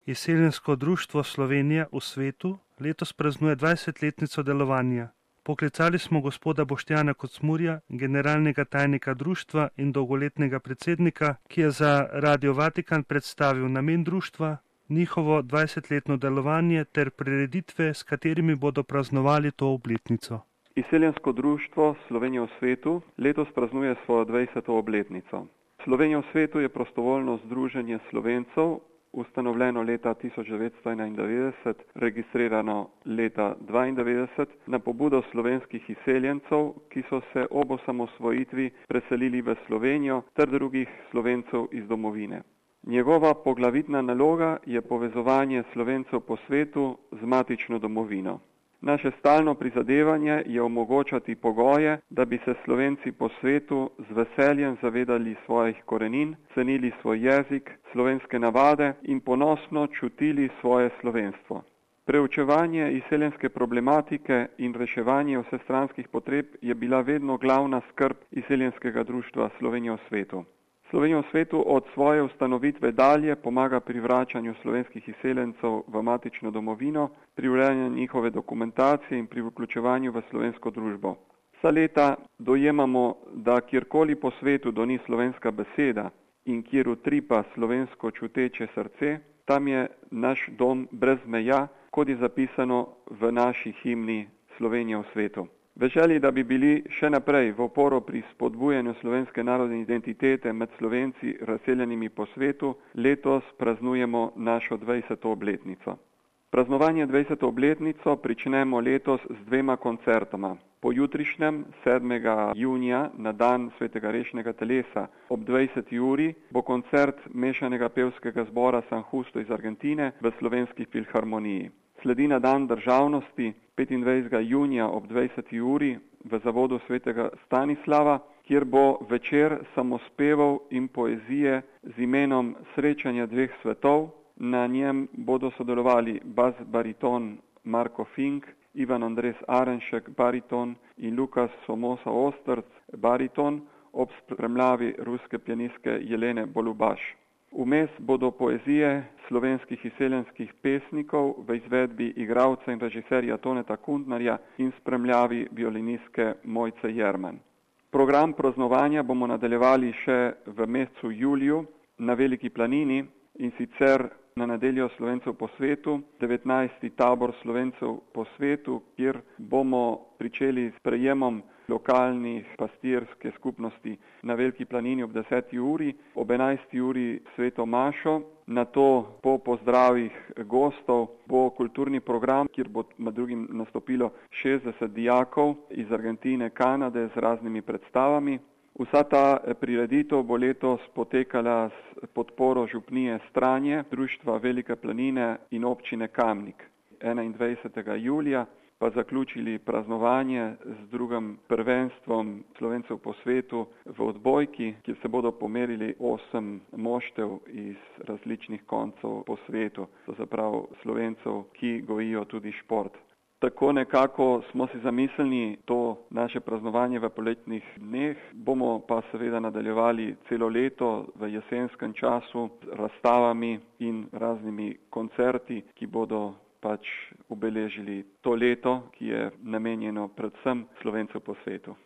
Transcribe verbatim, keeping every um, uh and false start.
Izseljensko društvo Slovenija v svetu letos praznuje dvajsetletnico delovanja. Poklicali smo gospoda Boštjana Kocmurja, generalnega tajnika društva in dolgoletnega predsednika, ki je za Radio Vatikan predstavil namen društva, njihovo dvajsetletno delovanje ter prireditve, s katerimi bodo praznovali to obletnico. Izseljensko društvo Slovenija v svetu letos praznuje svojo dvajseto obletnico. Slovenija v svetu je prostovoljno združenje Slovencev, ustanovljeno leta tisoč devetsto enaindevetdeset, registrirano leta dvaindevetdeset na pobudo slovenskih izseljencev, ki so se ob osamosvojitvi preselili v Slovenijo ter drugih Slovencev iz domovine. Njegova poglavitna naloga je povezovanje Slovencev po svetu z matično domovino. Naše stalno prizadevanje je omogočati pogoje, da bi se Slovenci po svetu z veseljem zavedali svojih korenin, cenili svoj jezik, slovenske navade in ponosno čutili svoje slovenstvo. Preučevanje izseljenske problematike in reševanje vsestranskih potreb je bila vedno glavna skrb Izseljenskega društva Slovenija v svetu. Slovenija v svetu od svoje ustanovitve dalje pomaga pri vračanju slovenskih izseljencev v matično domovino, pri urejanju njihove dokumentacije in pri vključevanju v slovensko družbo. Vsa leta dojemamo, da kjerkoli po svetu doni slovenska beseda in kjer utripa slovensko čuteče srce, tam je naš dom brez meja, kot je zapisano v naši himni Slovenija v svetu. V želji, da bi bili še naprej v oporo pri spodbujanju slovenske narodne identitete med Slovenci razseljenimi po svetu, letos praznujemo našo dvajseto obletnico. Praznovanje dvajseto obletnico pričnemo letos z dvema koncertoma. Pojutrišnjem, sedmega junija, na dan svetega rešnega telesa, ob dvajseti uri, bo koncert mešanega pevskega zbora San Justo iz Argentine v Slovenski filharmoniji. Sledi na dan državnosti, petindvajsetega junija ob dvajseti uri v zavodu svetega Stanislava, kjer bo večer samospevov in poezije z imenom Srečanja dveh svetov. Na njem bodo sodelovali bas bariton Marko Fink, Ivan Andres Arenšek bariton in Lukas Somosa Ostrc bariton ob spremljavi ruske pianistke Jelene Bolubaš. Vmes bodo poezije slovenskih izseljenskih pesnikov v izvedbi igralca in režiserja Toneta Kuntnerja in spremljavi violinistke Mojce Jerman. Program praznovanja bomo nadaljevali še v mesecu juliju na Veliki planini in sicer na nedeljo Slovencev po svetu, devetnajsti tabor Slovencev po svetu, kjer bomo pričeli s prejemom lokalnih pastirske skupnosti na Veliki planini ob deseti uri, ob enajsti uri sveto mašo, nato po pozdravih gostov bo kulturni program, kjer bo med drugim nastopilo šestdeset dijakov iz Argentine, Kanade z raznimi predstavami. Vsa ta prireditev bo letos potekala s podporo župnije Stranje, društva Velike planine in občine Kamnik. enaindvajsetega julija pa zaključili praznovanje z drugim prvenstvom Slovencev po svetu v odbojki, kjer se bodo pomerili osem moštev iz različnih koncev po svetu, to se pravi Slovencev, ki gojijo tudi šport. Tako nekako smo si zamislili to naše praznovanje v poletnih dneh, bomo pa seveda nadaljevali celo leto v jesenskem času z razstavami in raznimi koncerti, ki bodo pač obeležili to leto, ki je namenjeno predvsem Slovencev po svetu.